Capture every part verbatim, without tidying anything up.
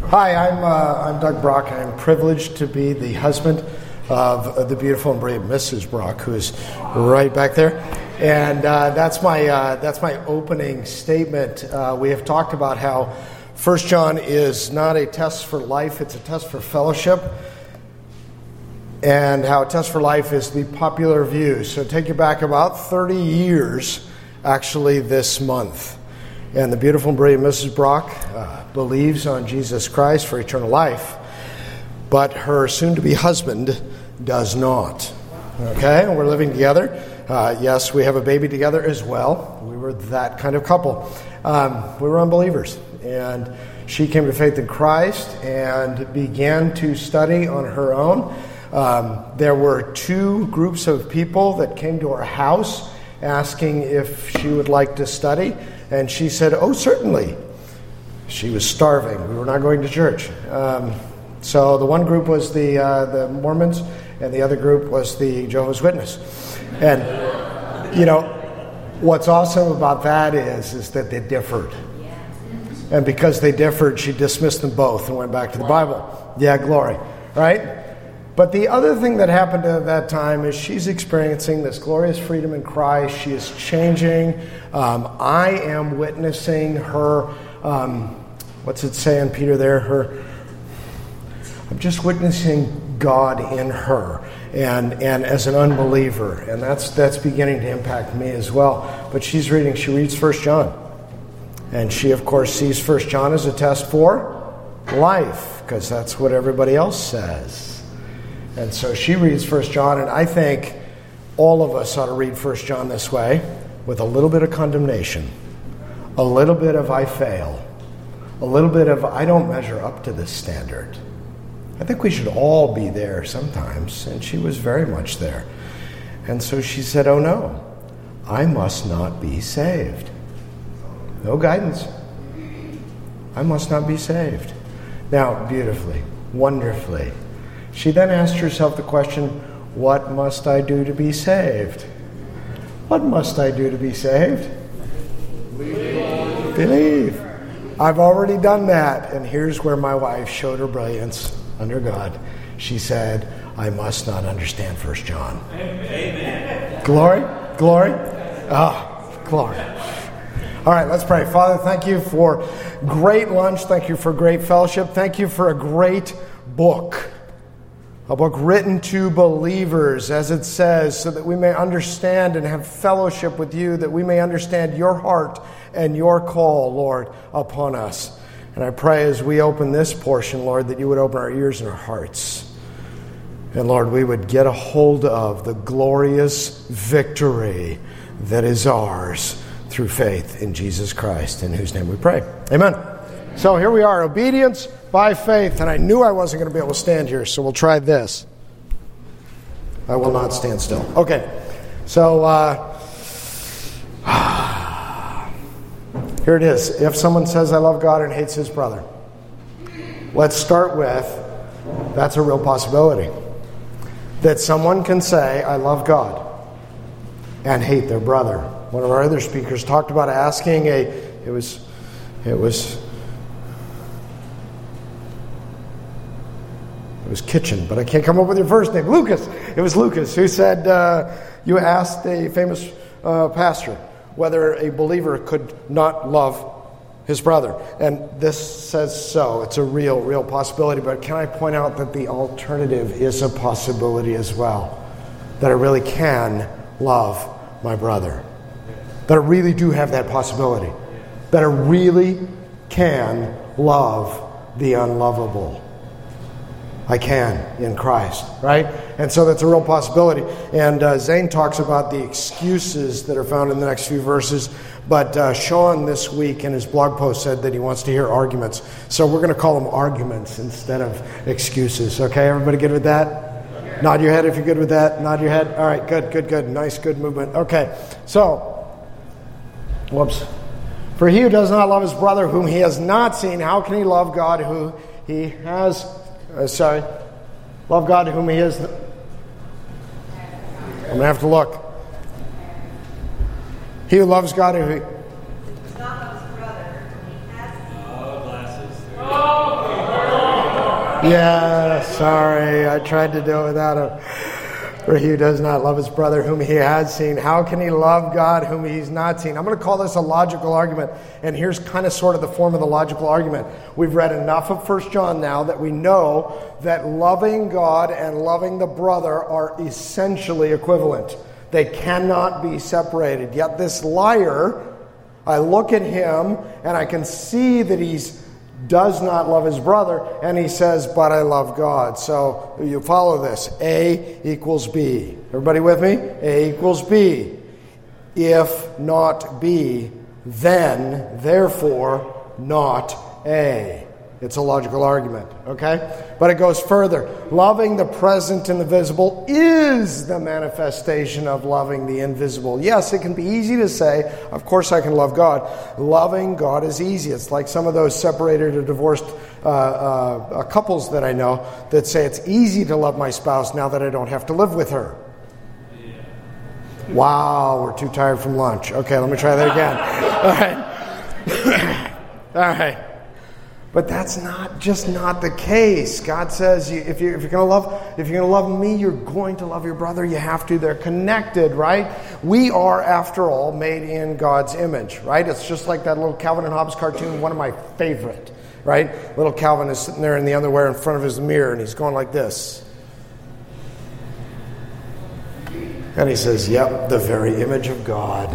Hi, I'm uh, I'm Doug Brock, and I'm privileged to be the husband of uh, the beautiful and brave Missus Brock, who is right back there. And uh, that's my uh, that's my opening statement. Uh, we have talked about how First John is not a test for life; it's a test for fellowship. And how a test for life is the popular view. So take you back about thirty years, actually, this month. And the beautiful and brave Missus Brock uh, believes on Jesus Christ for eternal life, but her soon-to-be husband does not. Okay, and we're living together. Uh, yes, we have a baby together as well. We were that kind of couple. Um, we were unbelievers, and she came to faith in Christ and began to study on her own. Um, there were two groups of people that came to our house asking if she would like to study. And she said, oh, certainly. She was starving. We were not going to church. Um, so the one group was the uh, the Mormons, and the other group was the Jehovah's Witness. And, you know, what's awesome about that is, is that they differed. And because they differed, she dismissed them both and went back to the Bible. Yeah, glory. Right? But the other thing that happened at that time is she's experiencing this glorious freedom in Christ. She is changing. Um, I am witnessing her, um, what's it say in Peter there? Her, I'm just witnessing God in her and, and as an unbeliever. And that's that's beginning to impact me as well. But she's reading, she reads First John. And she, of course, sees First John as a test for life, because that's what everybody else says. And so she reads First John, and I think all of us ought to read First John this way, with a little bit of condemnation, a little bit of I fail, a little bit of I don't measure up to this standard. I think we should all be there sometimes, and she was very much there. And so she said, oh no, I must not be saved. No guidance. I must not be saved. Now, beautifully, wonderfully, she then asked herself the question, what must I do to be saved? What must I do to be saved? Believe. Believe. I've already done that. And here's where my wife showed her brilliance under God. She said, I must not understand First John. Amen. Glory? Glory? Ah, oh, glory. All right, let's pray. Father, thank you for great lunch. Thank you for great fellowship. Thank you for a great book. A book written to believers, as it says, so that we may understand and have fellowship with you, that we may understand your heart and your call, Lord, upon us. And I pray as we open this portion, Lord, that you would open our ears and our hearts. And Lord, we would get a hold of the glorious victory that is ours through faith in Jesus Christ, in whose name we pray. Amen. So here we are, obedience by faith, and I knew I wasn't going to be able to stand here, so we'll try this. I will not stand still. Okay, so uh, here it is. If someone says, I love God and hates his brother, let's start with, that's a real possibility. That someone can say, I love God and hate their brother. One of our other speakers talked about asking a, it was, it was, It was Kitchen, but I can't come up with your first name. Lucas. It was Lucas who said, uh, you asked a famous uh, pastor whether a believer could not love his brother. And this says so. It's a real, real possibility. But can I point out that the alternative is a possibility as well? That I really can love my brother. That I really do have that possibility. That I really can love the unlovable. I can in Christ, right? And so that's a real possibility. And uh, Zane talks about the excuses that are found in the next few verses. But uh, Sean this week in his blog post said that he wants to hear arguments. So we're going to call them arguments instead of excuses. Okay, everybody good with that? Okay. Nod your head if you're good with that. Nod your head. All right, good, good, good. Nice, good movement. Okay, so, whoops. For he who does not love his brother whom he has not seen, how can he love God who he has... Uh, sorry, love God whom he is. I'm going to have to look. He who loves God who he... Yeah, sorry. I tried to do it without him. For he who does not love his brother whom he has seen, how can he love God whom he's not seen? I'm going to call this a logical argument. And here's kind of sort of the form of the logical argument. We've read enough of First John now that we know that loving God and loving the brother are essentially equivalent. They cannot be separated. Yet this liar, I look at him and I can see that he's does not love his brother, and he says, but I love God. So you follow this. A equals B. Everybody with me? A equals B. If not B, then, therefore, not A. It's a logical argument, okay? But it goes further. Loving the present and the visible is the manifestation of loving the invisible. Yes, it can be easy to say, of course I can love God. Loving God is easy. It's like some of those separated or divorced uh, uh, couples that I know that say it's easy to love my spouse now that I don't have to live with her. Wow, we're too tired from lunch. Okay, let me try that again. All right. All right. But that's not just not the case. God says you, if, you, if you're going to love, if you're going to love me, you're going to love your brother. You have to. They're connected, right? We are, after all, made in God's image, right? It's just like that little Calvin and Hobbes cartoon, one of my favorite, right? Little Calvin is sitting there in the underwear in front of his mirror, and he's going like this. And he says, yep, the very image of God.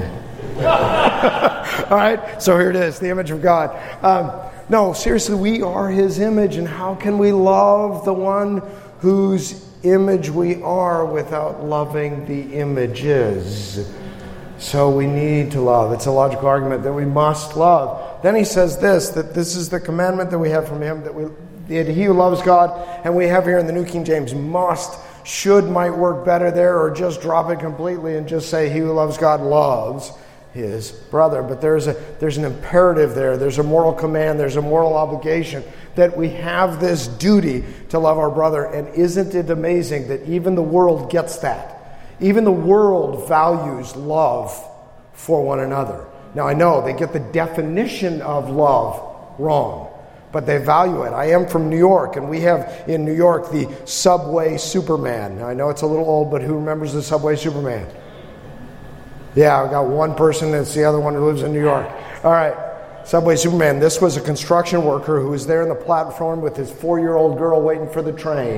All right, so here it is, the image of God. Um, No, seriously, we are his image, and how can we love the one whose image we are without loving the images? So we need to love. It's a logical argument that we must love. Then he says this, that this is the commandment that we have from him, that we, that he who loves God, and we have here in the New King James, must, should, might work better there, or just drop it completely and just say he who loves God loves his brother. But there's a there's an imperative there. There's a moral command. There's a moral obligation that we have this duty to love our brother. And isn't it amazing that even the world gets that? Even the world values love for one another. Now I know they get the definition of love wrong, but they value it. I am from New York, and we have in New York the Subway Superman. Now I know it's a little old, but who remembers the Subway Superman? Yeah, I've got one person, that's the other one who lives in New York. All right, Subway Superman. This was a construction worker who was there on the platform with his four-year-old girl waiting for the train.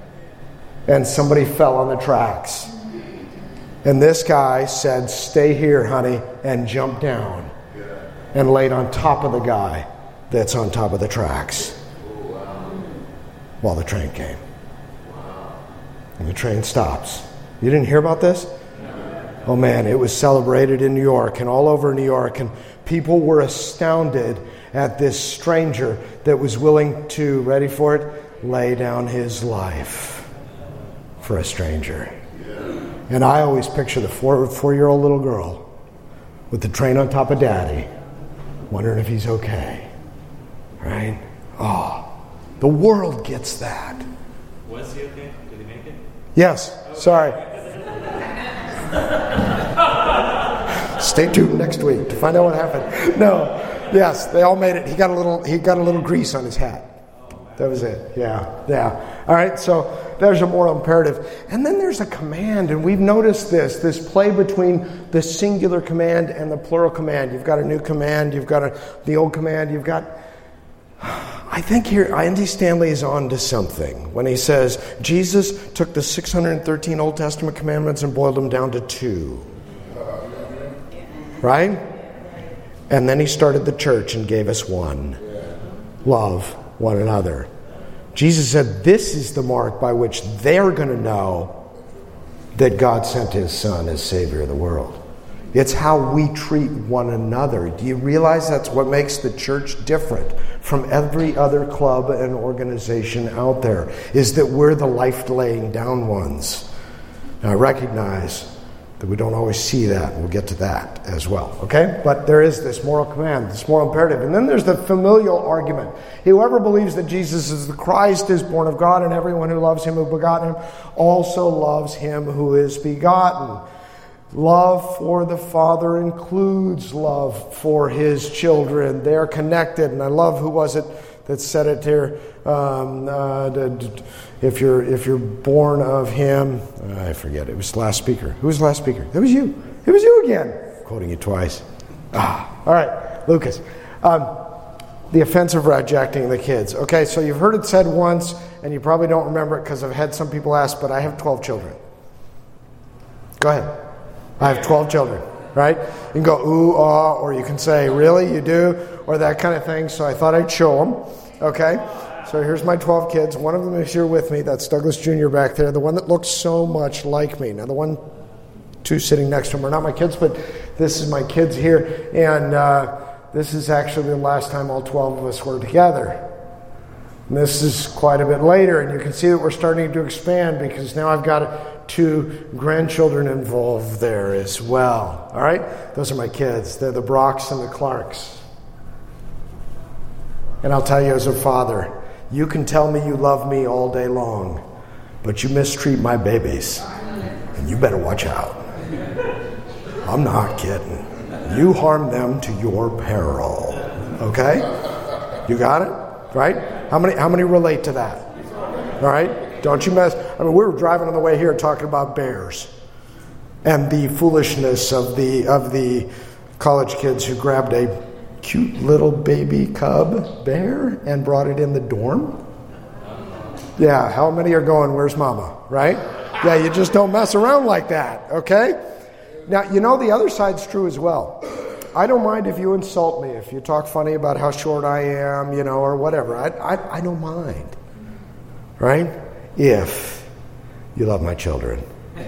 And somebody fell on the tracks. And this guy said, stay here, honey, and jumped down. And laid on top of the guy that's on top of the tracks. While the train came. And the train stops. You didn't hear about this? Oh man, it was celebrated in New York and all over New York, and people were astounded at this stranger that was willing to, ready for it, lay down his life for a stranger. And I always picture the four, four-year-old little girl with the train on top of daddy, wondering if he's okay. Right? Oh, the world gets that. Was he okay? Did he make it? Yes, okay. Sorry. Stay tuned next week to find out what happened. No, yes, they all made it. He got a little. He got a little grease on his hat. That was it. Yeah, yeah. All right. So there's a moral imperative, and then there's a command, and we've noticed this. This play between the singular command and the plural command. You've got a new command. You've got a, the old command. You've got. I think here Andy Stanley is on to something when he says Jesus took the six hundred thirteen Old Testament commandments and boiled them down to two. Right? And then he started the church and gave us one. Love one another. Jesus said this is the mark by which they're going to know that God sent his Son as Savior of the world. It's how we treat one another. Do you realize that's what makes the church different from every other club and organization out there, is that we're the life-laying down ones. Now, I recognize that we don't always see that, and we'll get to that as well, okay? But there is this moral command, this moral imperative. And then there's the familial argument. Whoever believes that Jesus is the Christ is born of God, and everyone who loves him who begot him also loves him who is begotten. Love for the Father includes love for his children. They're connected. And I love, who was it that said it here. Um, uh, if you're if you're born of him, I forget. It was the last speaker. Who was the last speaker? It was you. It was you again. Quoting you twice. Ah, all right, Lucas. Um, the offense of rejecting the kids. Okay, so you've heard it said once, and you probably don't remember it because I've had some people ask, but I have twelve children. Go ahead. I have twelve children, right? You can go, ooh, ah, or you can say, really, you do? Or that kind of thing. So I thought I'd show them. Okay? So here's my twelve kids. One of them is here with me. That's Douglas Junior back there. The one that looks so much like me. Now, the one, two sitting next to him are not my kids, but this is my kids here. And uh, this is actually the last time all twelve of us were together. And this is quite a bit later. And you can see that we're starting to expand because now I've got two grandchildren involved there as well. All right? Those are my kids. They're the Brocks and the Clarks. And I'll tell you as a father, you can tell me you love me all day long, but you mistreat my babies, and you better watch out. I'm not kidding. You harm them to your peril. Okay? You got it? Right? How many how many relate to that? All right? Don't you mess. I mean, we were driving on the way here talking about bears and the foolishness of the of the college kids who grabbed a cute little baby cub bear and brought it in the dorm. Yeah, how many are going, where's mama? Right? Yeah, you just don't mess around like that, okay? Now, you know the other side's true as well. I don't mind if you insult me, if you talk funny about how short I am, you know, or whatever. I I, I don't mind. Right? If you love my children.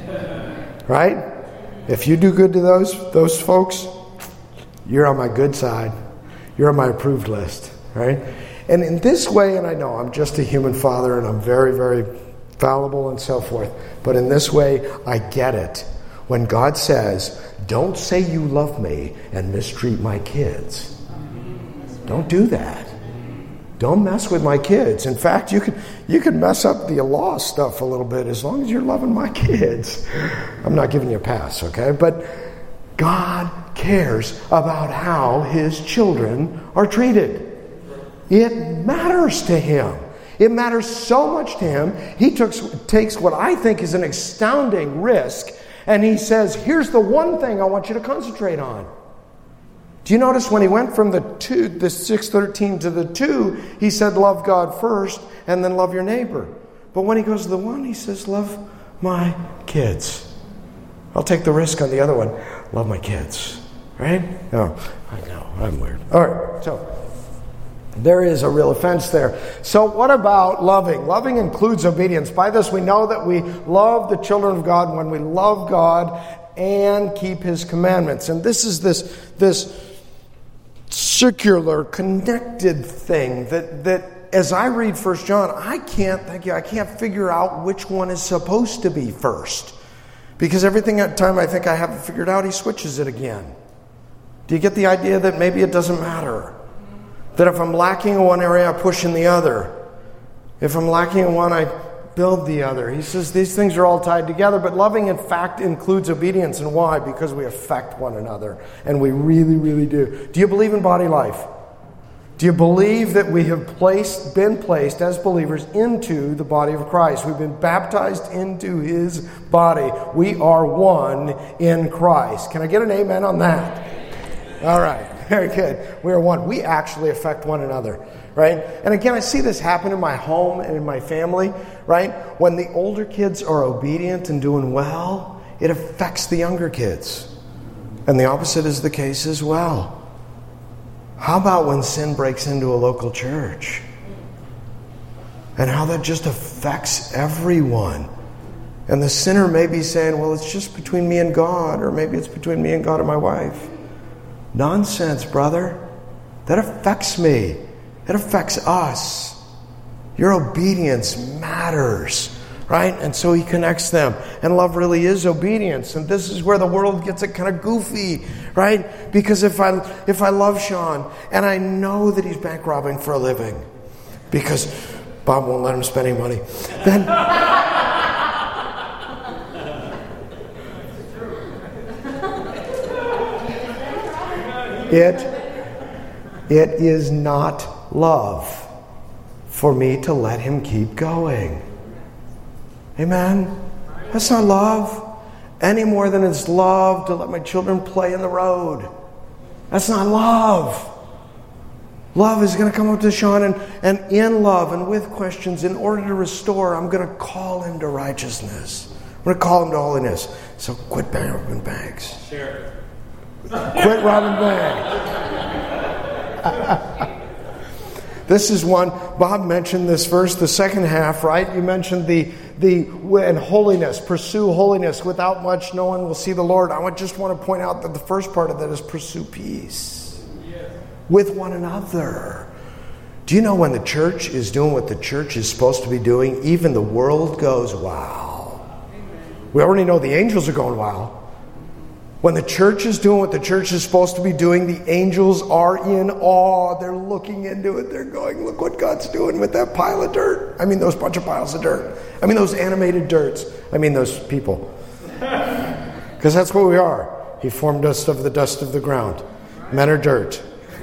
Right? If you do good to those those folks, you're on my good side. You're on my approved list. Right? And in this way, and I know I'm just a human father and I'm very, very fallible and so forth, but in this way, I get it. When God says, don't say you love me and mistreat my kids. Don't do that. Don't mess with my kids. In fact, you could you could mess up the law stuff a little bit as long as you're loving my kids. I'm not giving you a pass, okay? But God cares about how his children are treated. It matters to him. It matters so much to him. He took, takes what I think is an astounding risk, and he says, here's the one thing I want you to concentrate on. Do you notice when he went from the two, the six thirteen to the two, he said, love God first and then love your neighbor. But when he goes to the one, he says, love my kids. I'll take the risk on the other one. Love my kids. Right? No, I know, I'm weird. All right, so there is a real offense there. So what about loving? Loving includes obedience. By this we know that we love the children of God when we love God and keep his commandments. And this is this this circular, connected thing that, that as I read First John, I can't thank you, I can't figure out which one is supposed to be first. Because everything at time I think I have it figured out, he switches it again. Do you get the idea that maybe it doesn't matter? That if I'm lacking in one area, I push in the other. If I'm lacking in one, I build the other. He says these things are all tied together, but loving in fact includes obedience. And why? Because we affect one another. And we really, really do. Do you believe in body life? Do you believe that we have placed, been placed as believers into the body of Christ? We've been baptized into his body. We are one in Christ. Can I get an amen on that? All right. Very good. We are one. We actually affect one another, right? And again, I see this happen in my home and in my family, right? When the older kids are obedient and doing well, it affects the younger kids. And the opposite is the case as well. How about when sin breaks into a local church? And how that just affects everyone. And the sinner may be saying, well, it's just between me and God, or maybe it's between me and God and my wife. Nonsense, brother. That affects me. It affects us. Your obedience matters, right? And so he connects them. And love really is obedience. And this is where the world gets it kind of goofy, right? Because if I if I love Sean and I know that he's bank robbing for a living because Bob won't let him spend any money, then It, it is not love. for me to let him keep going. Amen? That's not love. Any more than it's love to let my children play in the road. That's not love. Love is going to come up to Sean, and, and in love and with questions, in order to restore, I'm going to call him to righteousness. I'm going to call him to holiness. So quit robbing banks. Sure. Quit robbing banks. This is one, Bob mentioned this verse, the second half, right? You mentioned the, the and holiness, pursue holiness. Without much, no one will see the Lord. I would just want to point out that the first part of that is pursue peace. Yes. With one another. Do you know when the church is doing what the church is supposed to be doing, even the world goes, wow. Amen. We already know the angels are going, wow. When the church is doing what the church is supposed to be doing, the angels are in awe. They're looking into it. They're going, look what God's doing with that pile of dirt. I mean, those bunch of piles of dirt. I mean, those animated dirts. I mean, those people. Because that's what we are. He formed us of the dust of the ground. Men are dirt.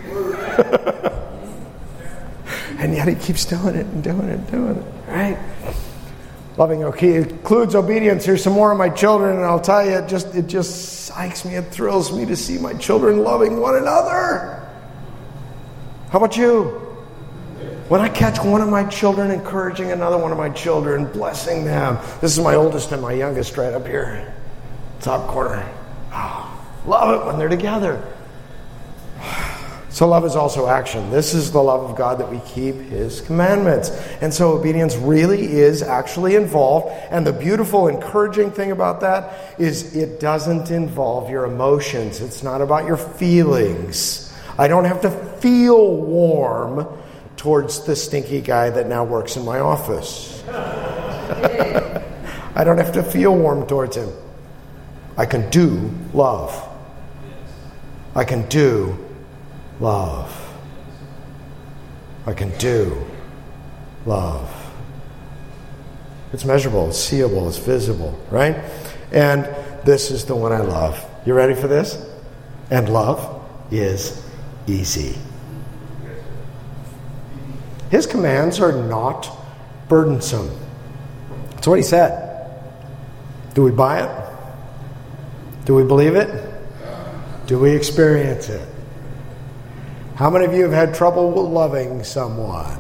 And yet he keeps doing it and doing it and doing it. Right? Loving okay includes obedience. Here's some more of my children, and I'll tell you, it just it just psychs me, it thrills me to see my children loving one another. How about you? When I catch one of my children encouraging another one of my children, blessing them. This is my oldest and my youngest right up here. Top corner. Oh, love it when they're together. So love is also action. This is the love of God, that we keep his commandments. And so obedience really is actually involved. And the beautiful, encouraging thing about that is it doesn't involve your emotions. It's not about your feelings. I don't have to feel warm towards the stinky guy that now works in my office. I don't have to feel warm towards him. I can do love. I can do love. I can do love. It's measurable, it's seeable, it's visible, right? And this is the one I love. You ready for this? And love is easy. His commands are not burdensome. That's what he said. Do we buy it? Do we believe it? Do we experience it? How many of you have had trouble loving someone?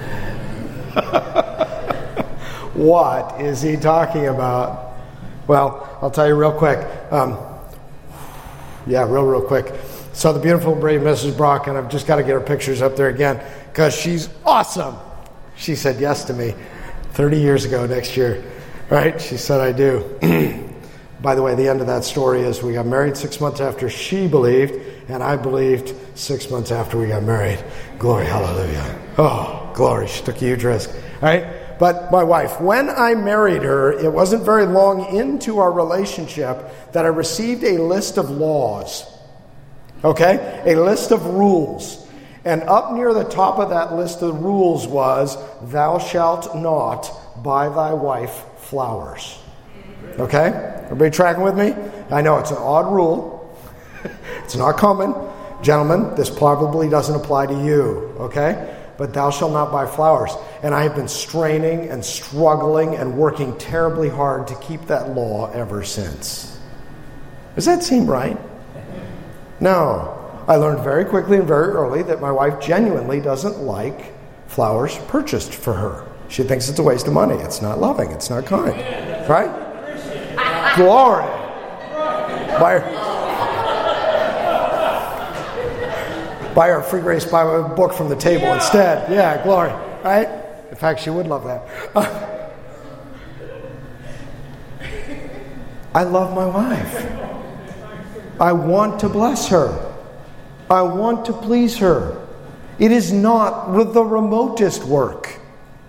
What is he talking about? Well, I'll tell you real quick. Um, yeah, real, real quick. So the beautiful, brave Missus Brock, and I've just got to get her pictures up there again because she's awesome. She said yes to me thirty years ago next year, right? She said, I do. By the way, the end of that story is we got married six months after she believed, and I believed six months after we got married. Glory, hallelujah. Oh, glory. She took a huge risk. All right? But my wife, when I married her, it wasn't very long into our relationship that I received a list of laws. Okay? A list of rules. And up near the top of that list of rules was, thou shalt not buy thy wife flowers. Okay? Everybody tracking with me? I know it's an odd rule. It's not common. Gentlemen, this probably doesn't apply to you. Okay? But thou shalt not buy flowers. And I have been straining and struggling and working terribly hard to keep that law ever since. Does that seem right? No. I learned very quickly and very early that my wife genuinely doesn't like flowers purchased for her. She thinks it's a waste of money. It's not loving. It's not kind. Right? Glory. Buy her, buy her Free Grace Bible book from the table yeah. instead. Yeah, glory. Right? In fact, she would love that. Uh, I love my wife. I want to bless her. I want to please her. It is not with the remotest work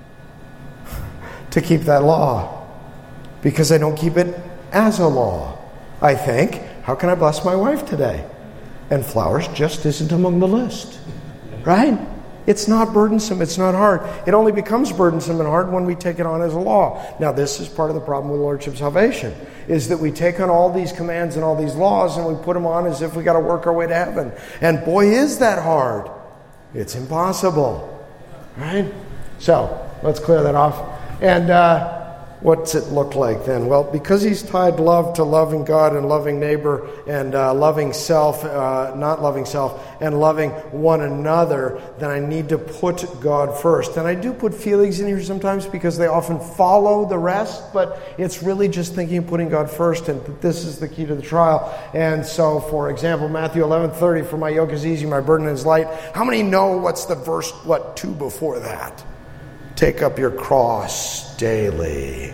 to keep that law, because I don't keep it as a law. I think, how can I bless my wife today? And flowers just isn't among the list. Right? It's not burdensome. It's not hard. It only becomes burdensome and hard when we take it on as a law. Now, this is part of the problem with Lordship Salvation, is that we take on all these commands and all these laws and we put them on as if we got to work our way to heaven. And boy, is that hard. It's impossible. Right? So let's clear that off. And uh, what's it look like then? Well, because he's tied love to loving God and loving neighbor and uh, loving self, uh, not loving self, and loving one another, then I need to put God first. And I do put feelings in here sometimes because they often follow the rest, but it's really just thinking of putting God first, and this is the key to the trial. And so, for example, Matthew eleven thirty, for my yoke is easy, my burden is light. How many know what's the verse, what, two before that? Take up your cross daily.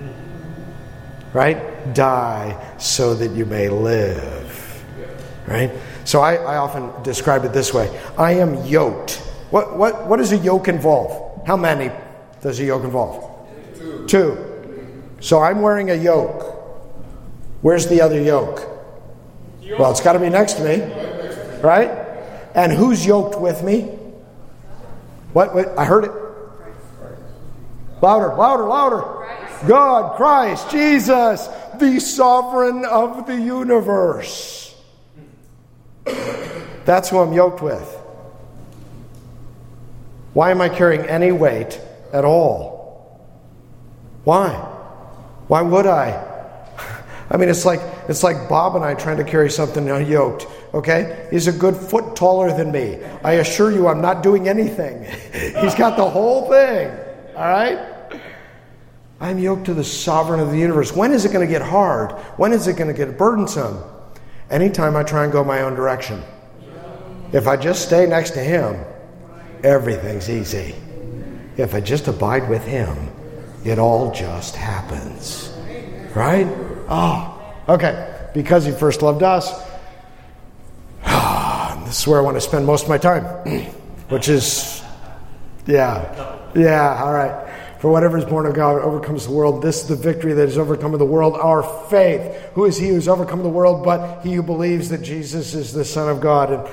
Right? Die so that you may live. Right? So I, I often describe it this way. I am yoked. What, what, what does a yoke involve? How many does a yoke involve? Two. Two. So I'm wearing a yoke. Where's the other yoke? Well, it's got to be next to me. Right? And who's yoked with me? What? what I heard it. Louder, louder, louder. Christ. God, Christ, Jesus, the sovereign of the universe. That's who I'm yoked with. Why am I carrying any weight at all? Why? Why would I? I mean, it's like it's like Bob and I trying to carry something unyoked. Okay? He's a good foot taller than me. I assure you I'm not doing anything. He's got the whole thing. All right? I'm yoked to the sovereign of the universe. When is it going to get hard? When is it going to get burdensome? Anytime I try and go my own direction. If I just stay next to him, everything's easy. If I just abide with him, it all just happens. Right? Oh, okay. Because he first loved us. This is where I want to spend most of my time. Which is, yeah. Yeah, all right. For whatever is born of God overcomes the world. This is the victory that has overcome the world, our faith. Who is he who has overcome the world but he who believes that Jesus is the Son of God? And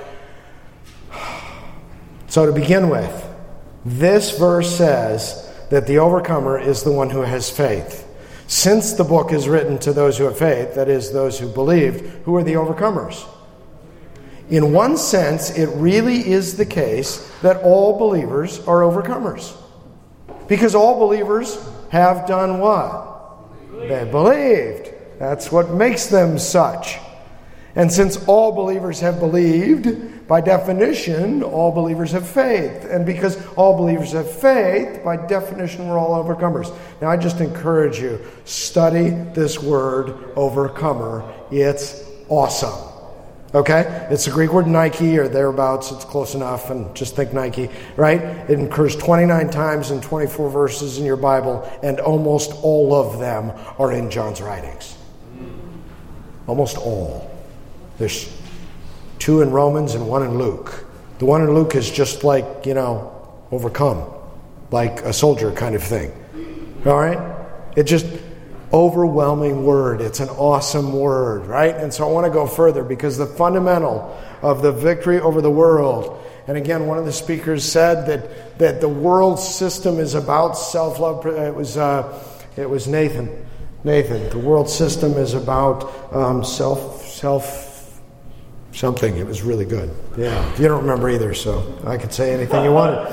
so to begin with, this verse says that the overcomer is the one who has faith. Since the book is written to those who have faith, that is, those who believed, who are the overcomers? In one sense, it really is the case that all believers are overcomers. Because all believers have done what? They believed. That's what makes them such. And since all believers have believed, by definition, all believers have faith. And because all believers have faith, by definition, we're all overcomers. Now, I just encourage you, study this word, overcomer. It's awesome. Okay? It's the Greek word Nike or thereabouts. It's close enough, and just think Nike, right? It occurs twenty-nine times in twenty-four verses in your Bible, and almost all of them are in John's writings. Almost all. There's two in Romans and one in Luke. The one in Luke is just like, you know, overcome. Like a soldier kind of thing. All right? It just... overwhelming word. It's an awesome word, right? And so I want to go further because the fundamental of the victory over the world, and again, one of the speakers said that that the world system is about self-love. It was uh, it was Nathan. Nathan. The world system is about um, self self something. It was really good. Yeah, you don't remember either, so I could say anything you wanted.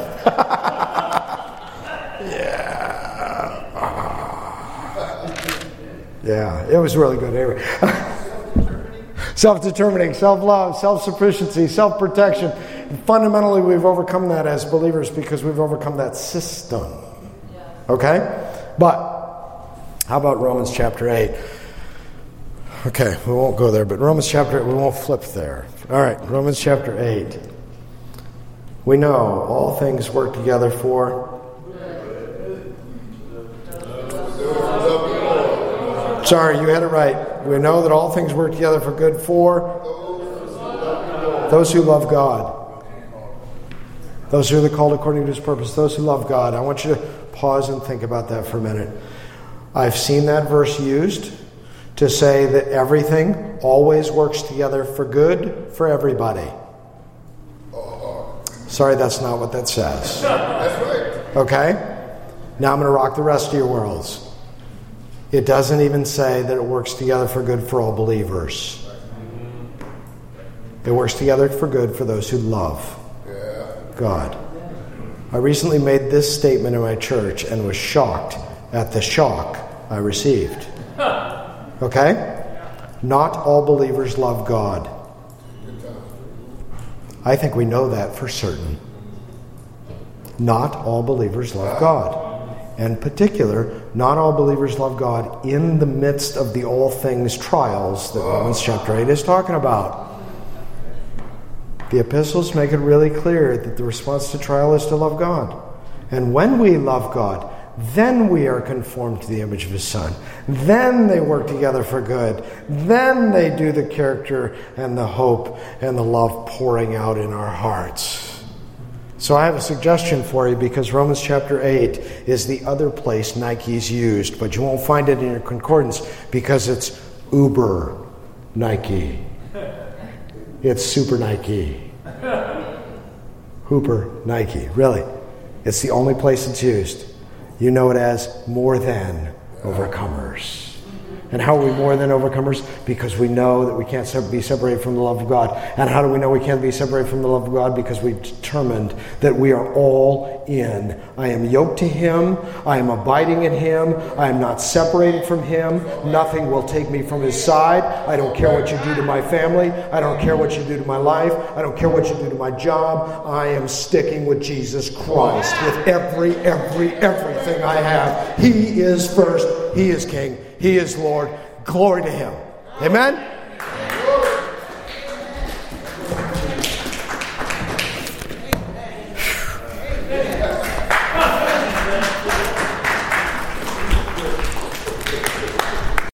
Yeah, it was really good. Anyway, self-determining, self-love, self-sufficiency, self-protection. Fundamentally, we've overcome that as believers because we've overcome that system. Okay? But how about Romans chapter eight? Okay, we won't go there, but Romans chapter eight, we won't flip there. All right, Romans chapter eight. We know all things work together for... Sorry, you had it right. We know that all things work together for good for those who love God. Those who are called according to his purpose. Those who love God. I want you to pause and think about that for a minute. I've seen that verse used to say that everything always works together for good for everybody. Sorry, that's not what that says. That's right. Okay? Now I'm going to rock the rest of your worlds. It doesn't even say that it works together for good for all believers. It works together for good for those who love God. I recently made this statement in my church and was shocked at the shock I received. Okay? Not all believers love God. I think we know that for certain. Not all believers love God. In particular, not all believers love God in the midst of the all things trials that Romans chapter eight is talking about. The epistles make it really clear that the response to trial is to love God. And when we love God, then we are conformed to the image of His Son. Then they work together for good. Then they do the character and the hope and the love pouring out in our hearts. So I have a suggestion for you, because Romans chapter eight is the other place Nike's used, but you won't find it in your concordance because it's uber Nike. It's super Nike. Hooper Nike. Really. It's the only place it's used. You know it as more than overcomers. And how are we more than overcomers? Because we know that we can't be separated from the love of God. And how do we know we can't be separated from the love of God? Because we've determined that we are all in. I am yoked to Him. I am abiding in Him. I am not separated from Him. Nothing will take me from His side. I don't care what you do to my family. I don't care what you do to my life. I don't care what you do to my job. I am sticking with Jesus Christ with every, every, everything I have. He is first. He is King. He is Lord. Glory to Him. Amen?